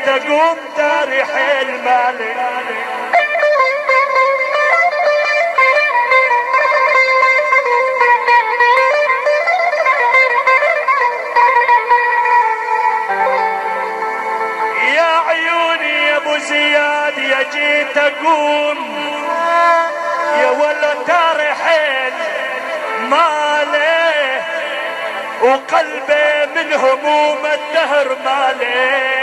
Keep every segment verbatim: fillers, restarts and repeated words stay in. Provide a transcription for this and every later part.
جيت اقوم داري حيل مالي. يا عيوني يا ابو زياد يا جيت اقوم يا ولا داري حيل مالي، وقلبي من هموم الدهر مالي.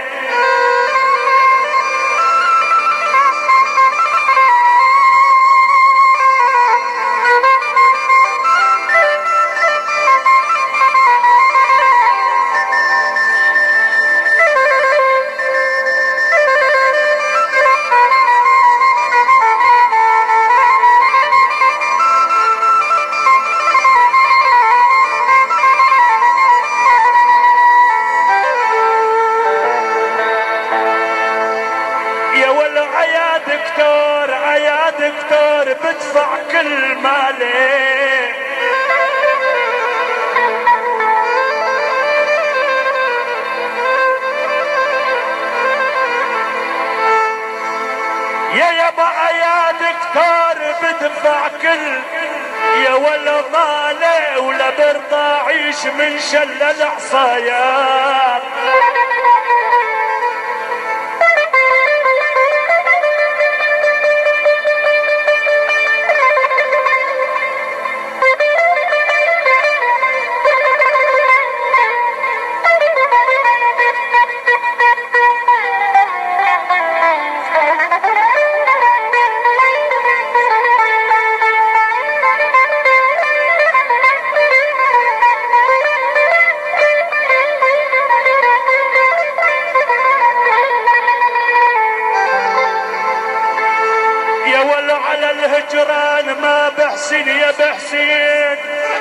دكتور عيا دكتور بدفع كل مالي. يا يابا عيا دكتور بدفع كل يا ولا مالي، ولا برضى اعيش من شل العصايات. على الهجران ما بحسن يا بحسين،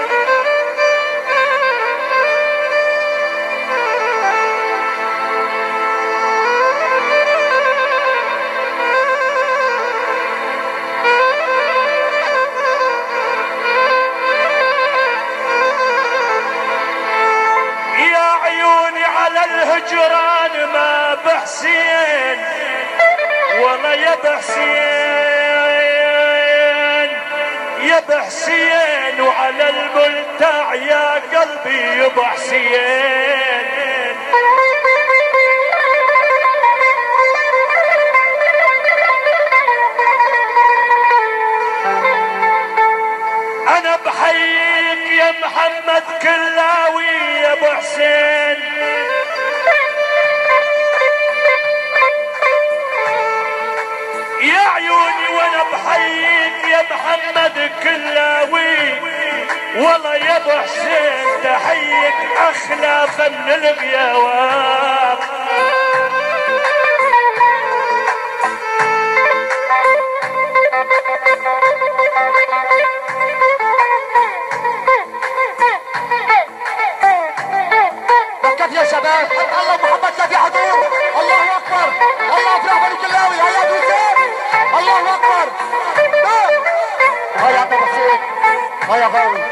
يا عيوني على الهجران ما بحسين، والله يا بحسين يا بحسين، وعلى الملتع يا قلبي يا بحسين. انا بحييك يا محمد كلاوي يا ابو حسين، يا عيوني وانا بحييك يا محمد كلاوي، والله يا ابو حسين تحيك اخلاف من الغياوات. كيف يا شباب؟ الله محمد كيف يحضر؟ الله اكبر، الله افرح بني كلاوي، هيا ابو حسين، الله اكبر. هيا ابو حسين، هيا غاوي.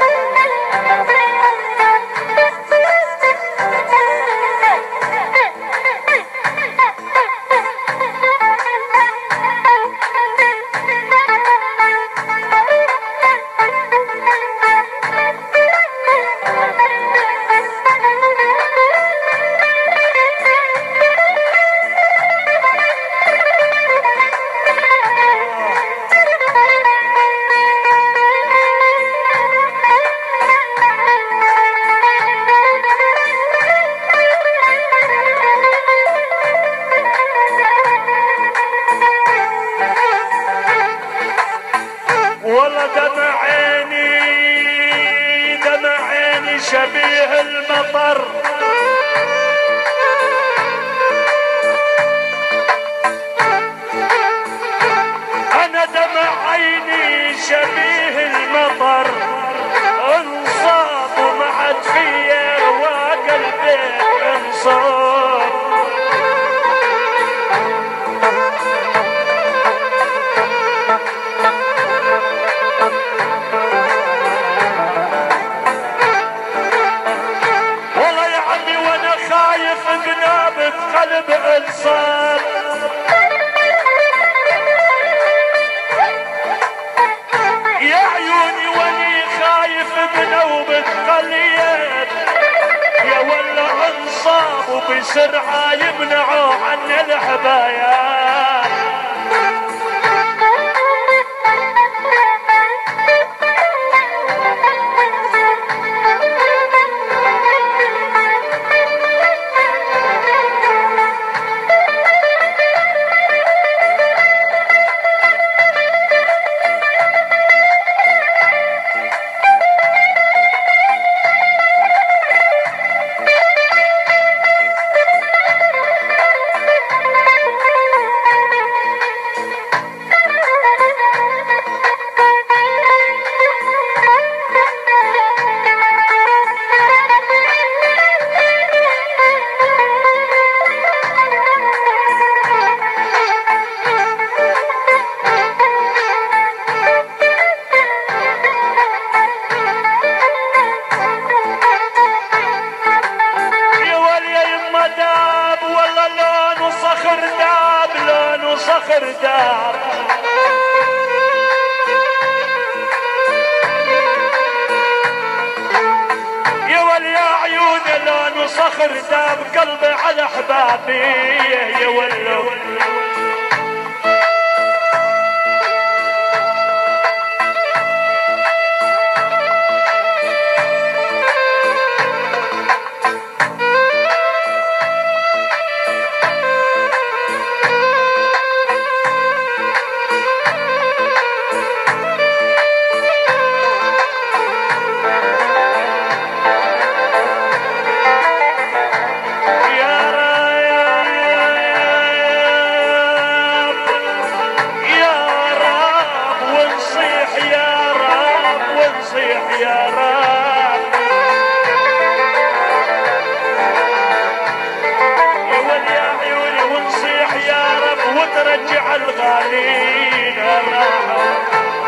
والله دمع عيني دمع عيني شبيه المطر، انا دمع عيني شبيه المطر، انصاب وما عاد فيا وقلبي انصاب. والله يا عم الانصار. يا عيوني ولي خايف بنوبة قليل، يا ولا انصاب وبسرعة يمنعوا عن الحبايات. صخر دار يا ولي يا عيون لون صخر داب قلبي على احبابي يا ولو. وترجع الغالين راحوا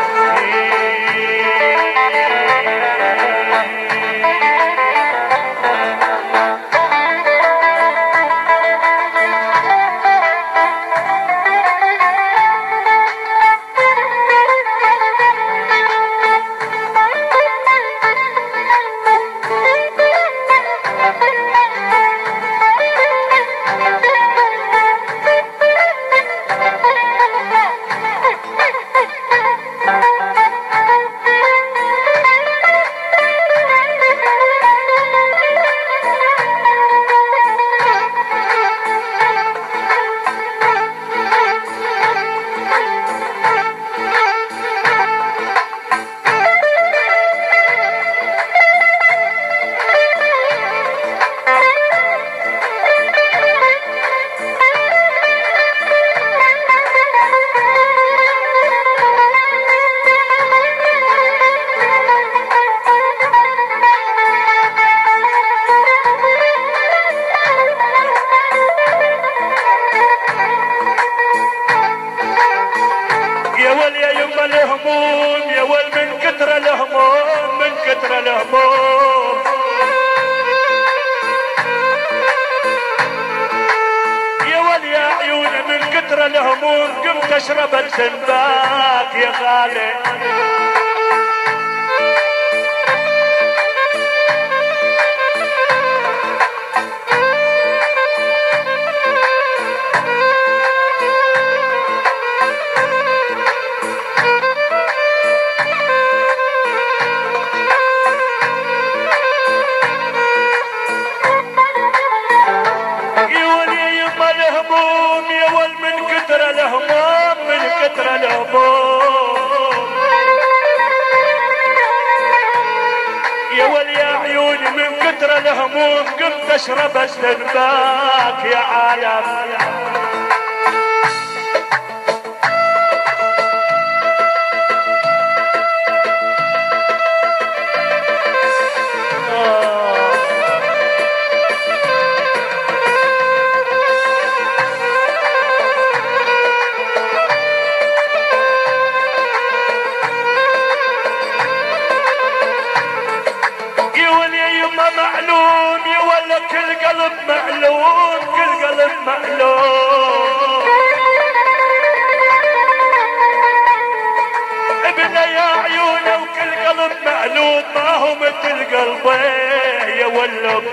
الهموم يا ول من كتر الهموم من كتر الهموم يا ول يا عيوني من كتر الهموم قمت اشرب الزنباك يا غالي يا ول من كتر الهموم من كتر الهموم يا ول يا عيوني من كتر الهموم قمت اشرب الزنباك يا عالم معلوم يا ولا كل قلب معلوم كل قلب معلوم زهرة القلب يا ولب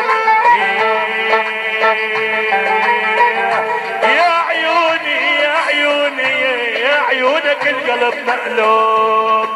يا عيوني يا عيوني يا عيونك القلب مقلوب.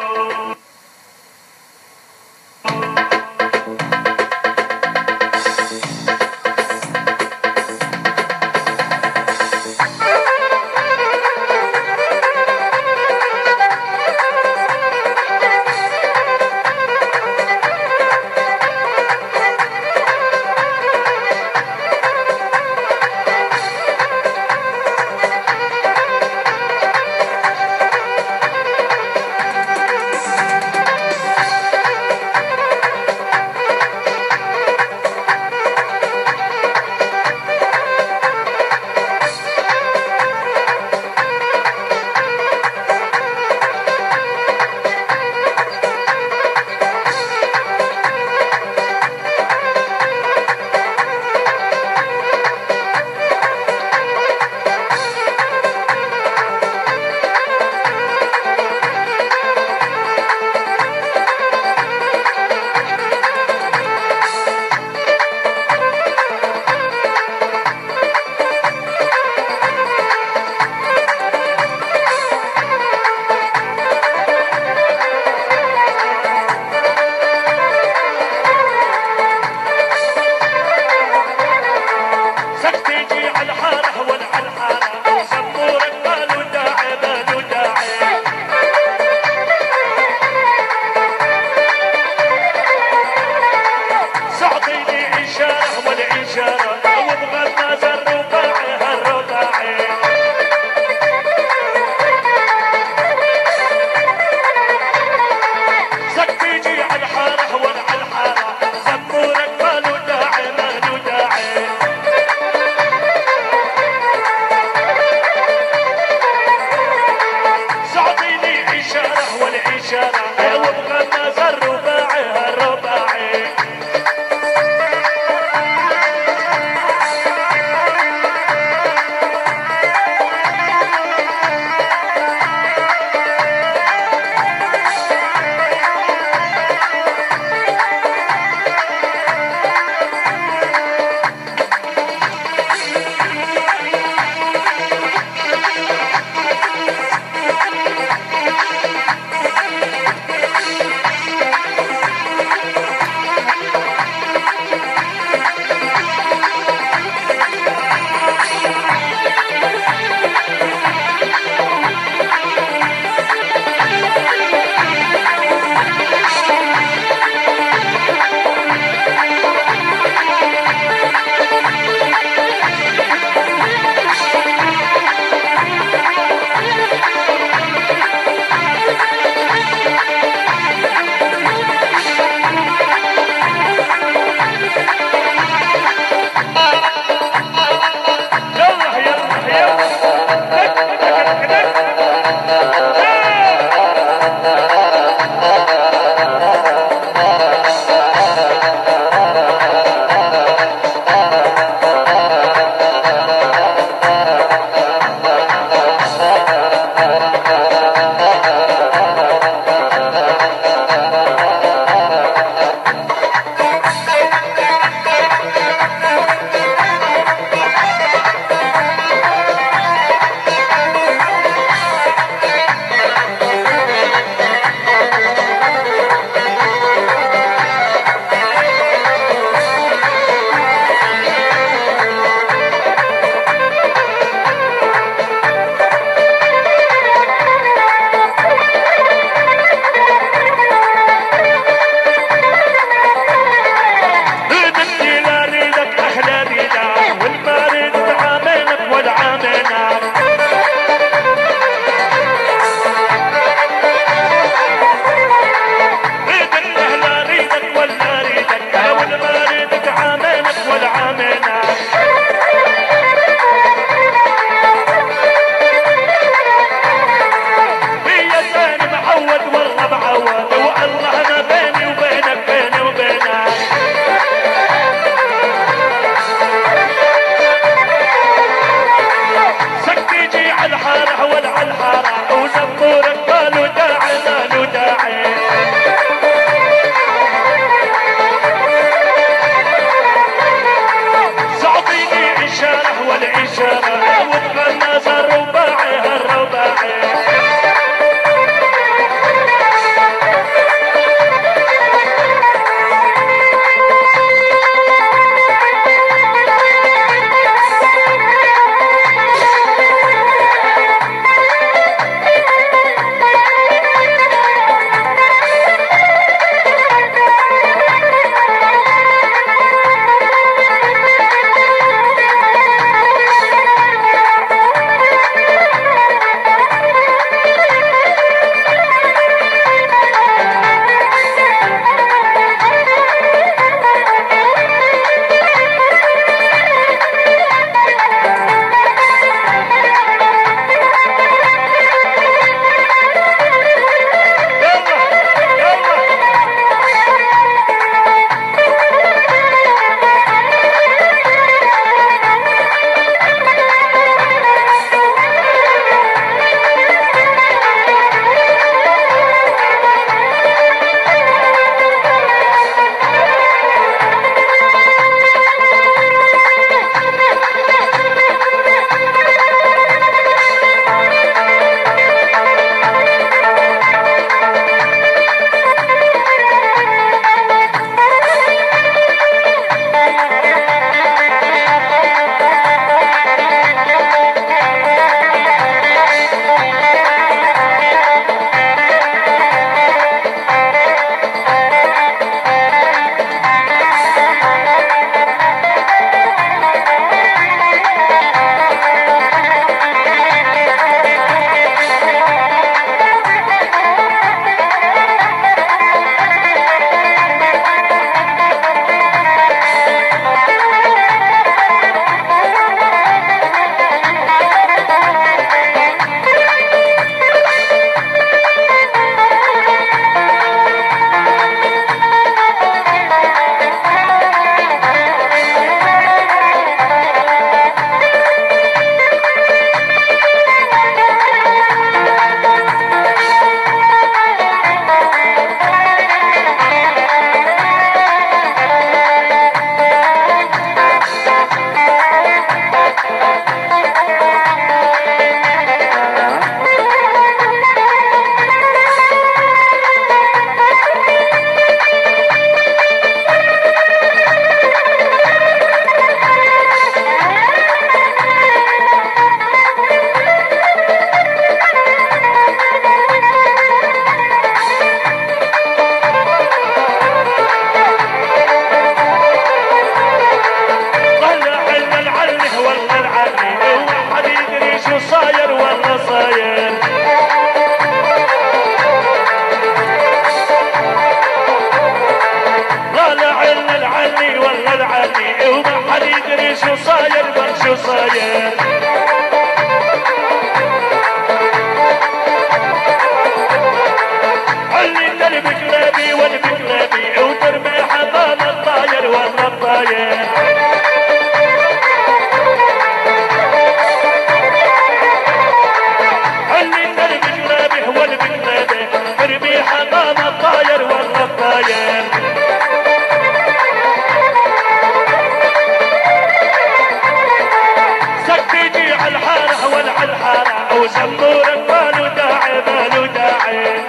على الحارة وزمورك مالو داعي مالو داعي.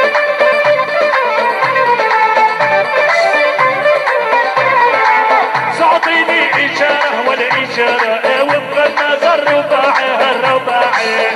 تعطيني إشارة والإشارة وفق النظر رباعي هالرباعي.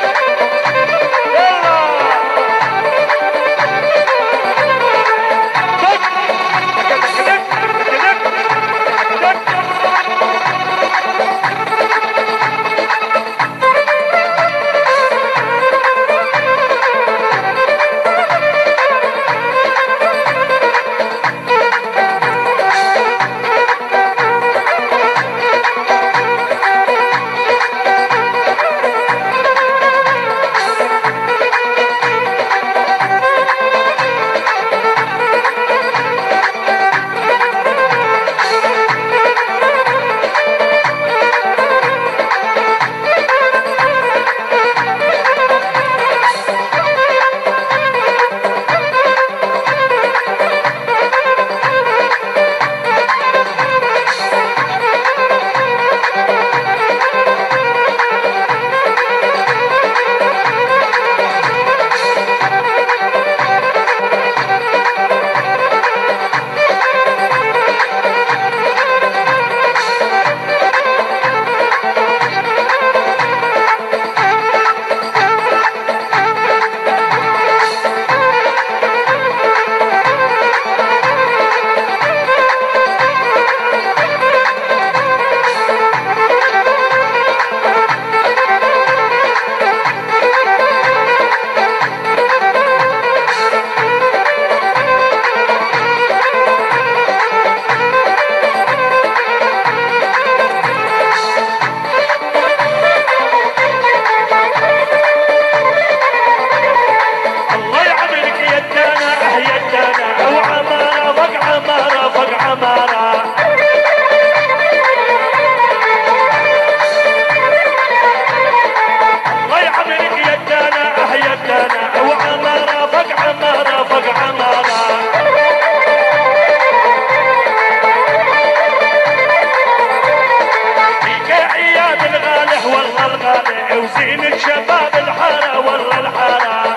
وزين الشباب الحارة والله الحارة.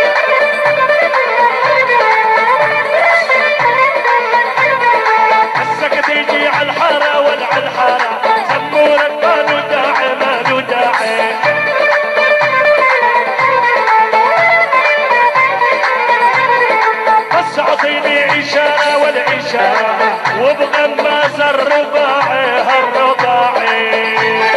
حسك تيجي على الحارة ولا على الحارة زمورك مالو داعي مالو داعي. بس اعطيني اشارة والاشارة وبغماز الرباعي هالرباعي.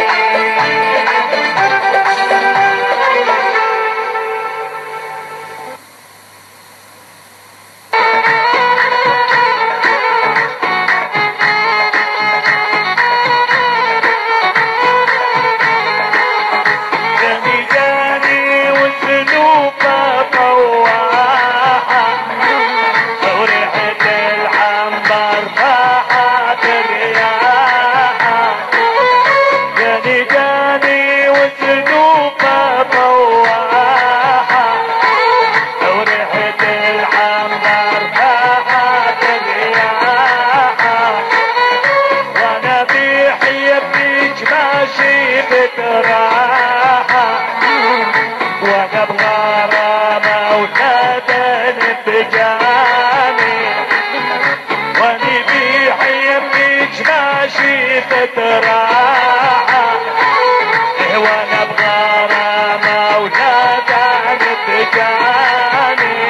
وانا بغرامة وتدن بجاني واني بحيبك ماشي بتراحة. وانا بغرامة وتدن بجاني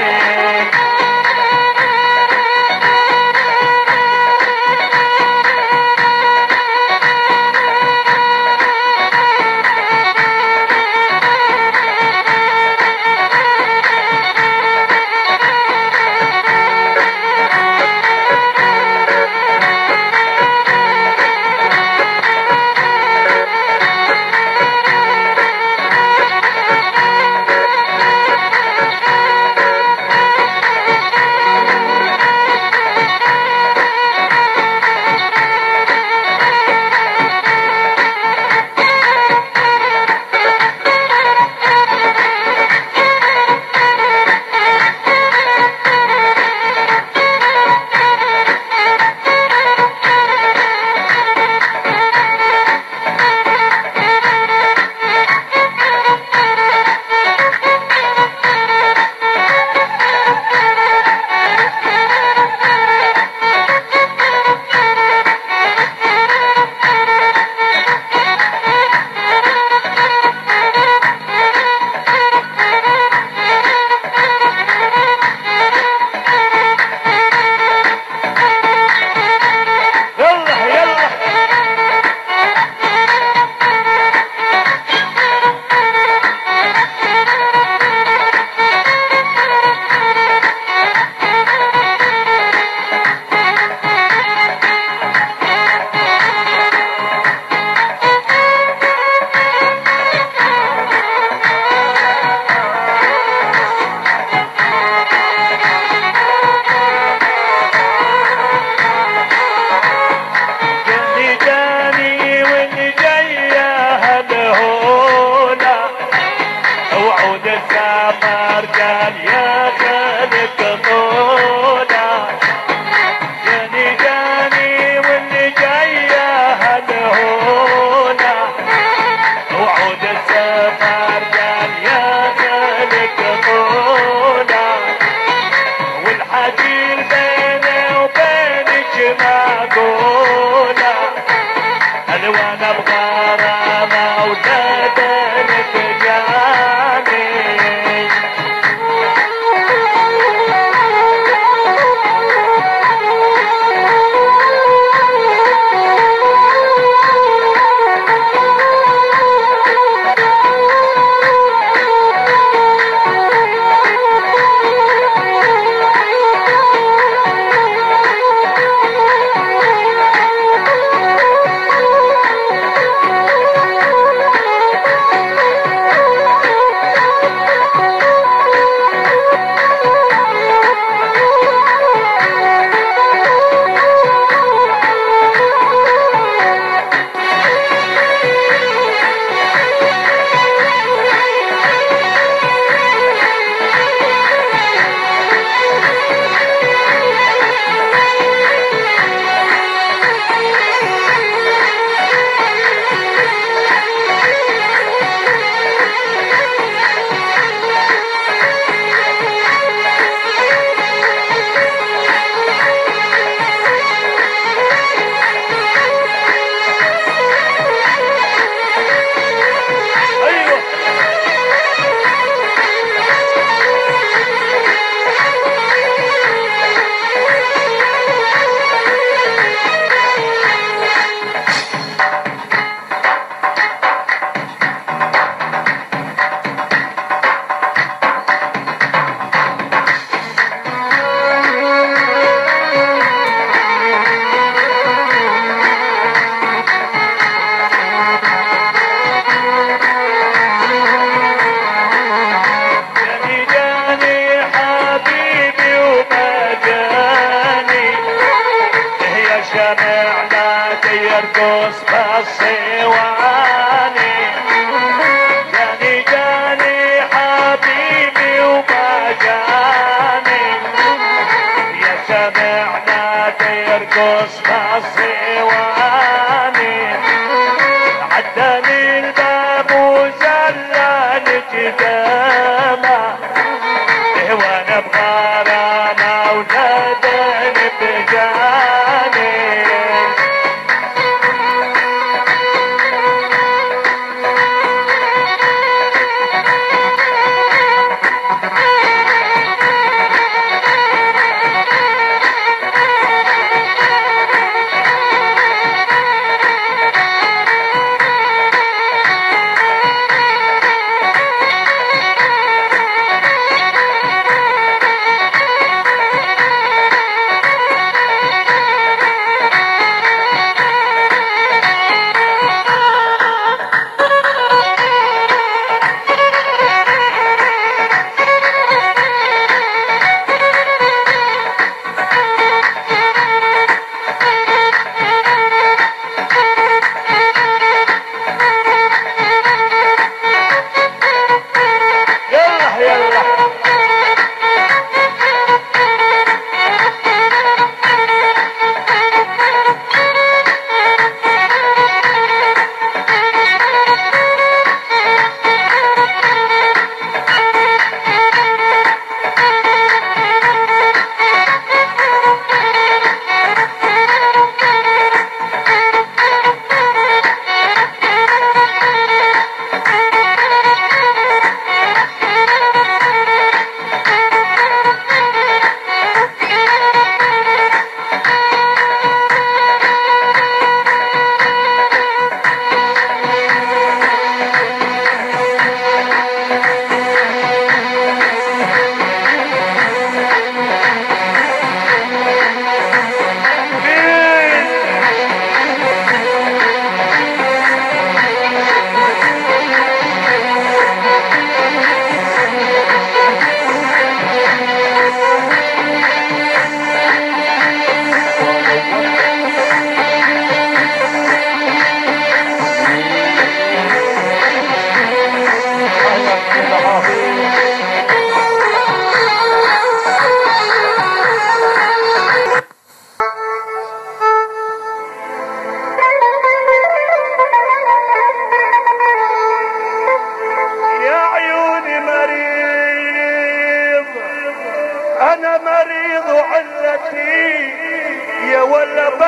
وعود السفر قال يا خالق طولا جاني جاني واللي جايه هالهونا وعود السفر قال يا خالق طولا والحديد بيني وبينك معقوله الوانا بغرامه ولادنا بجاني يرقص بالصواني جاني جاني حبيبي وما جاني يا سمعنا يرقص بالصواني عداني الباب وزلان قدامه وانا بغرامه وناداني بجاني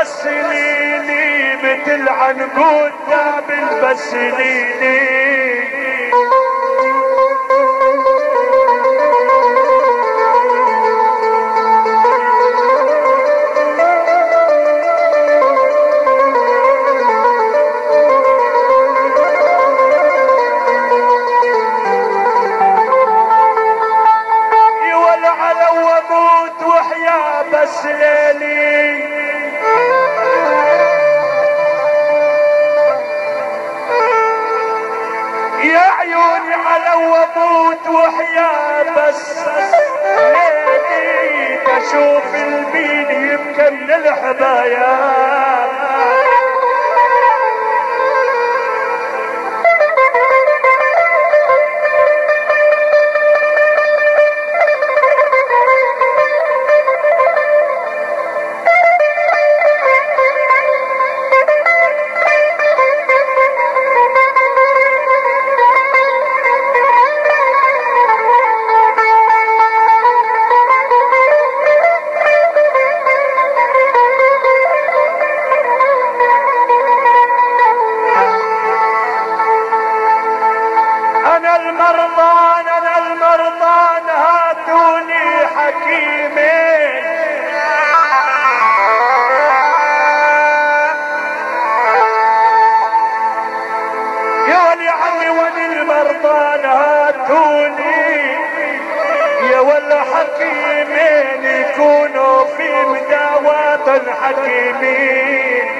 بس ليلي مثل عنقود دابل بس ليلي بس ليلي يا عيوني على وموت وحيا بس ليلي تشوف المين يبكى من الحبايا المرضان انا المرضان هاتوني حكيمين يا ولي عمي ولي المرضان هاتوني يا ولا حكيمين يكونوا في مداواة حكيمين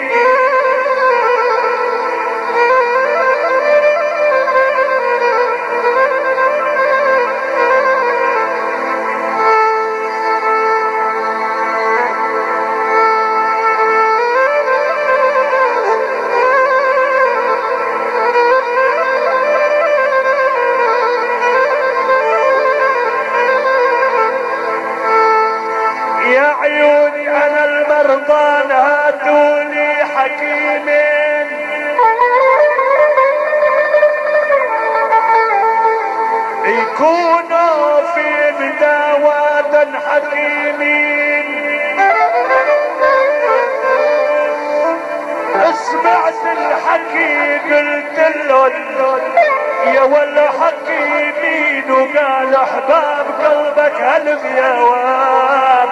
عيوني انا المرضان هاتوني حكيمين يكونوا في مداواة حكيمين سمعت الحكي قلت له يا ولا حكيمين وقال احباب قلبك هالغيواب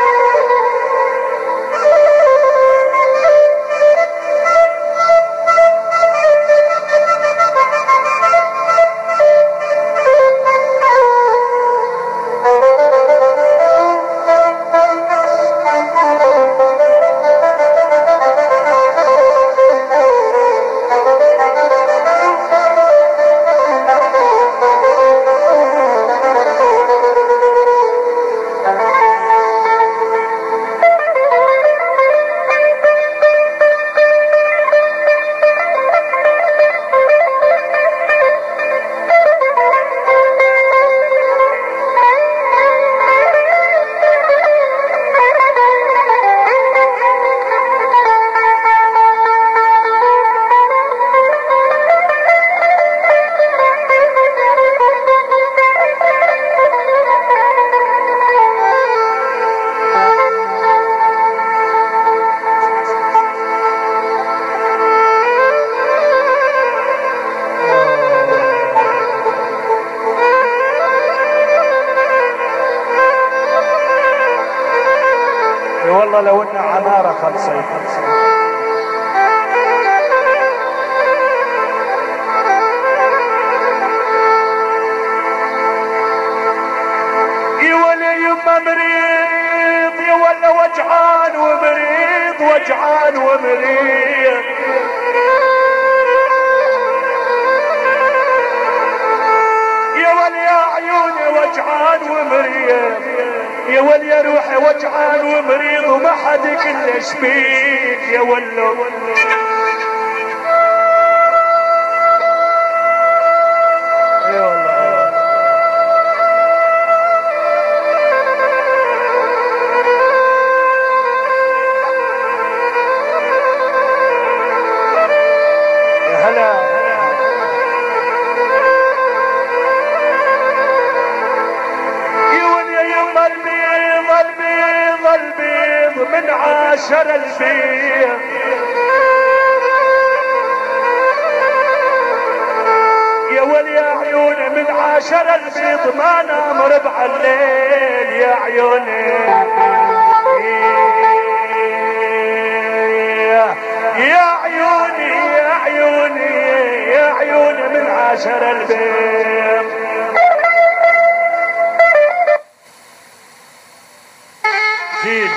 والله لو ان عمارة خلصي يا ولا يما مريض يا ولا وجعان ومريض وجعان ومريض يا ولا يا عيوني وجعان ومريض يا ولي يا روحي وجعان ومريض وما حد كلش بيك يا ولو اي والله يا هلا البيض البيض البيض من عاشر البيض يا ولي يا عيوني من عاشر البيض ما نام ربع الليل يا عيوني يا عيوني يا عيوني يا عيوني من عاشر البيض زين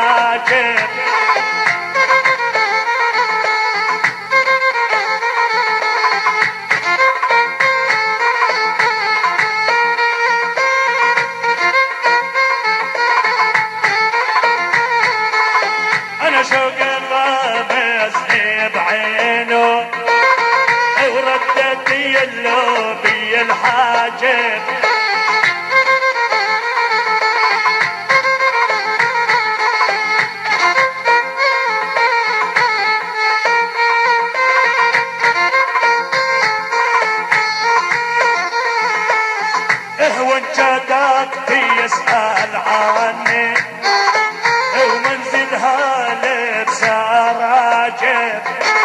الحاجب. انا شوق الغابس بعينه وردت اللوبي الحاجب. هو انجدك يسأل عني ومنزلها لبس راجب.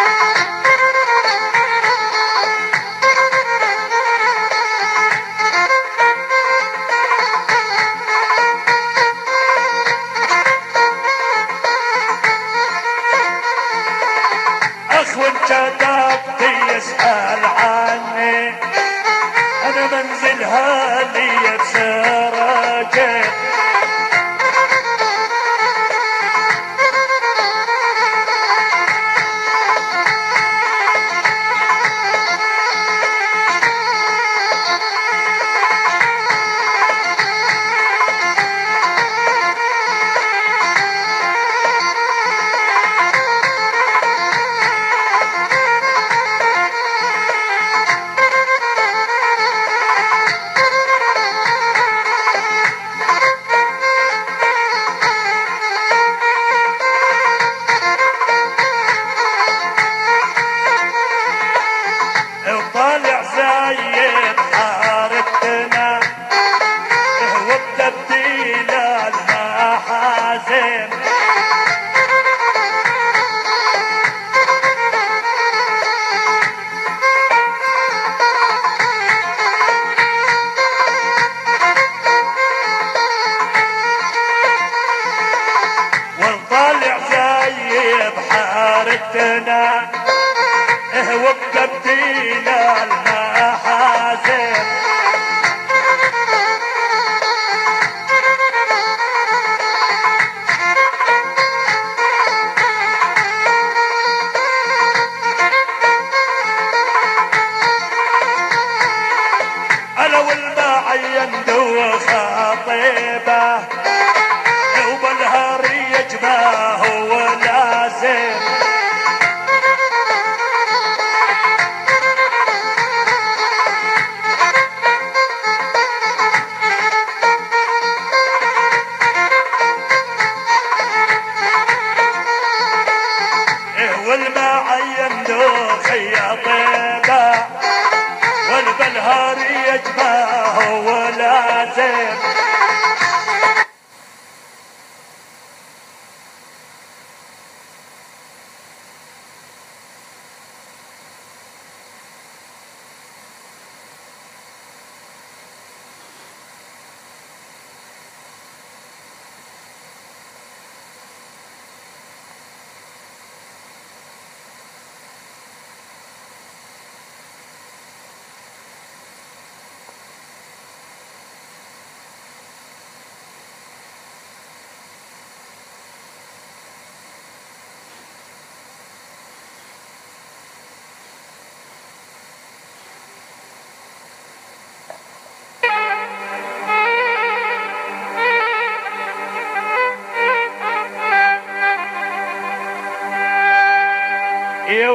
اخ وانجدك يسأل عني انا منزلها لبس راجب. وطالع زايد حارتنا وبتبديل المحازم. وطالع زايد حارتنا وبتبديل المحازم. انا والمعين دو خطيبه وبالهاري يجباه ولازم. والمعين دوخ يا طيبة والبلهار يجباه ولازم. يا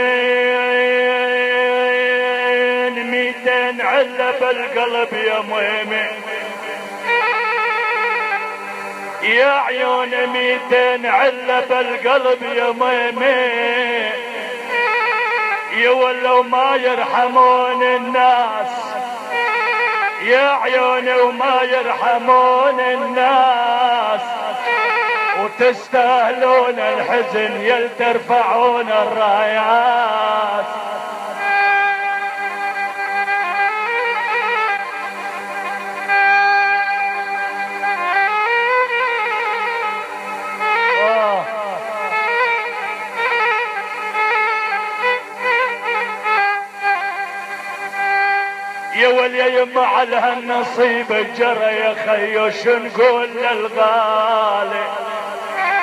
ولين ميتين علب القلب يا ميمي، يا عيون ميتين علب القلب يا ميمي، يا ولو ما يرحمون الناس، يا عيوني وما يرحمون الناس، وتستاهلون الحزن يل ترفعون الرايات. يا وليا يما على هالنصيب الجرى يا خيو شو نقول للغالي،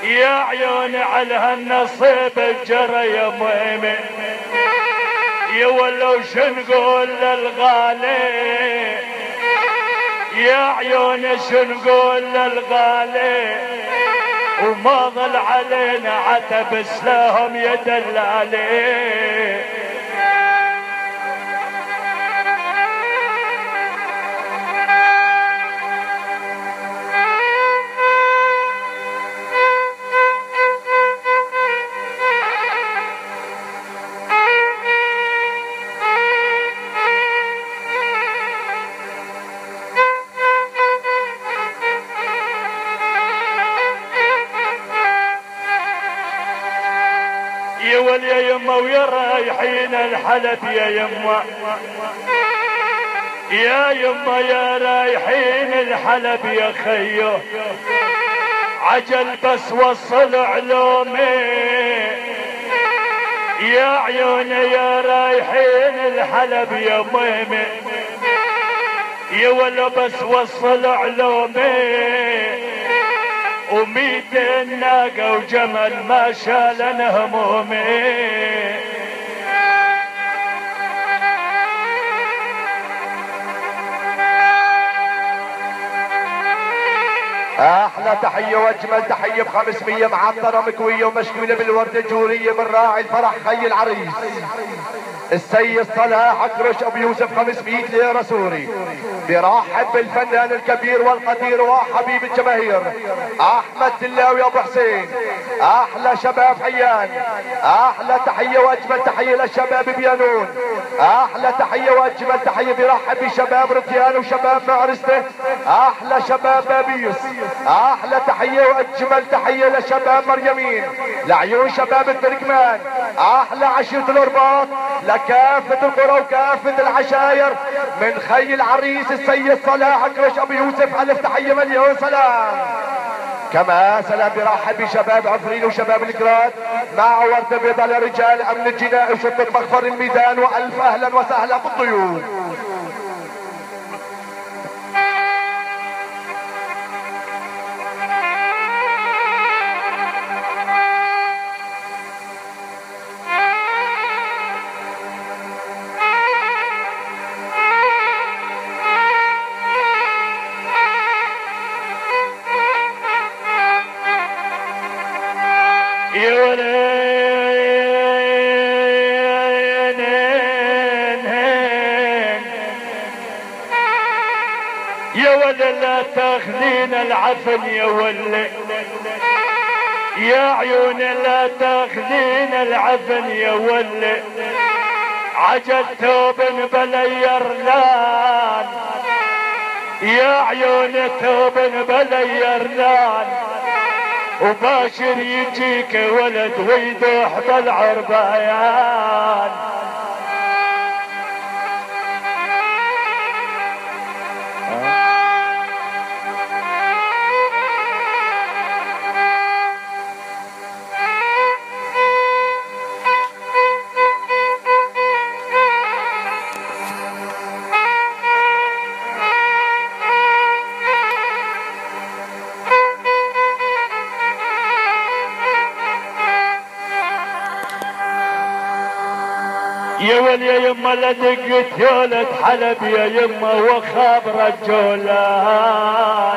يا عيوني على هالنصيب الجرى يا ميمي، يا ولو شنقول للغالي، يا عيوني شنقول للغالي، وما ظل علينا عتب سلاهم يا دلالي. يا ول يا يما ويا رايحين الحلب يا يما، يا يما يا رايحين الحلب يا خيو، عجل بس وصل علومي، يا عيوني يا رايحين الحلب يا ميمي، يا ولا بس وصل علومي، وميتين ناقة وجمل ما شالن همومي. احلى تحيه واجمل تحيه بخمسمية معطره مكويه ومشكوله بالورده الجوريه من راعي الفرح خي العريس السيد صلاح اكرش ابو يوسف خمسمية ليره سوري. برحب بالفنان الكبير والقدير وحبيب الجماهير احمد دلاوي ابو حسين. احلى شباب حيان، احلى تحيه واجمل تحيه للشباب بيانون، احلى تحيه واجمل تحيه برحب بشباب رتيان وشباب معرسته، احلى شباب بابيس، احلى تحيه واجمل تحيه لشباب مريمين، لعيون شباب التركمان، احلى عشيره الارباط لكافه القرى وكافه العشاير من خي العريس السيد صلاح اكرش ابو يوسف. الف تحيه مليون سلام. كما سلام برحب بشباب عفرين وشباب الكراد مع ورده بيضاء لرجال امن الجنائي وشرطه مخفر الميدان، والف اهلا وسهلا بالضيوف. يا ولا لا تاخذين العفن يا ولا، يا عيوني لا تاخذين العفن يا ولا، عجل توب بليرلان، يا عيوني توب بليرلان، وباشر يجيك ولد ويدوح بالعربايان. يا ول يا يما لدقت يولد حلب يا يما وخاب رجولان.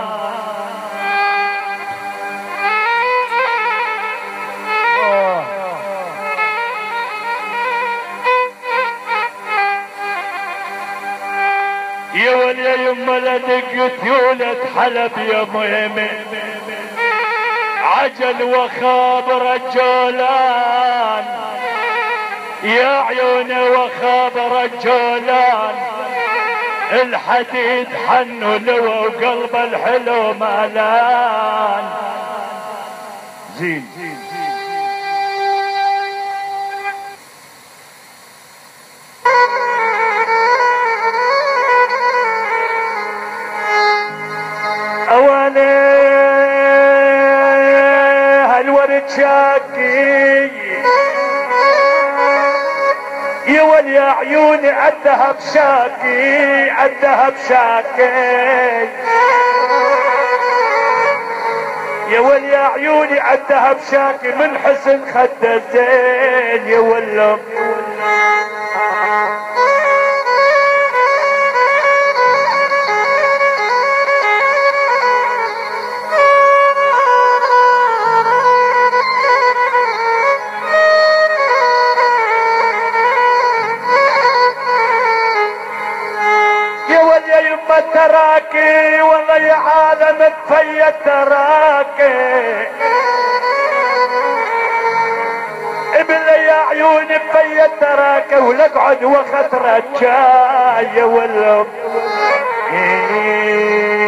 يا ول يا يما لدقت يولد حلب يا ميمي، عجل وخاب رجولان، يا عيوني وخاب رجولان، الحديد حنوا لو وقلب الحلو مالان. زين اواني هالورد شاقي يا ول يا عيوني الذهب شاقي الذهب شاقي، يا ول يا عيوني عالذهب شاكي من حسن خده الزين يا ولم. تراكي والله يا عالم تفيت تراكي ابن يا عيوني تفيت تراكي ولقعد وخطرة جاية ولا